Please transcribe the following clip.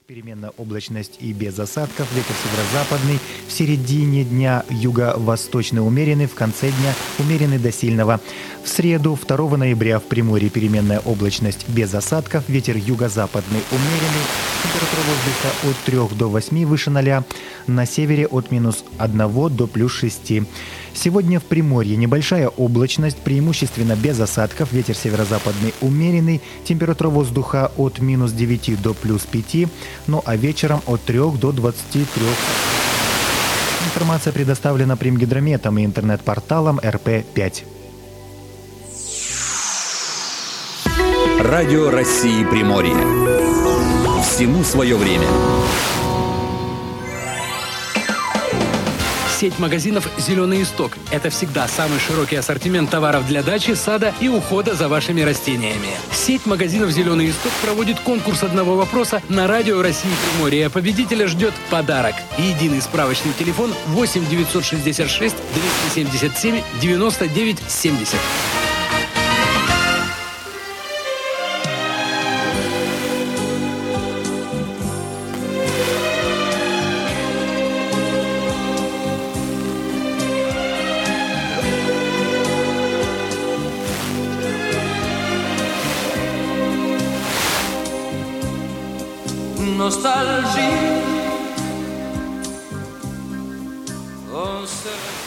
Переменная облачность и без осадков, ветер северо-западный, в середине дня юго-восточный умеренный, в конце дня умеренный до сильного. В среду, 2 ноября, в Приморье переменная облачность без осадков, ветер юго-западный умеренный, температура воздуха от 3 до 8 выше 0, на севере от -1 до +6. Сегодня в Приморье небольшая облачность, преимущественно без осадков, ветер северо-западный умеренный, температура воздуха от -9 до +5, ну а вечером от 3 до 23. Информация предоставлена Примгидрометом и интернет-порталом РП-5. Радио России Приморье. Всему свое время. Сеть магазинов «Зеленый исток» – это всегда самый широкий ассортимент товаров для дачи, сада и ухода за вашими растениями. Сеть магазинов «Зеленый исток» проводит конкурс одного вопроса на радио России Приморье. Победителя ждет подарок. Единый справочный телефон 8 966 277 99 70. Nostalgie, on se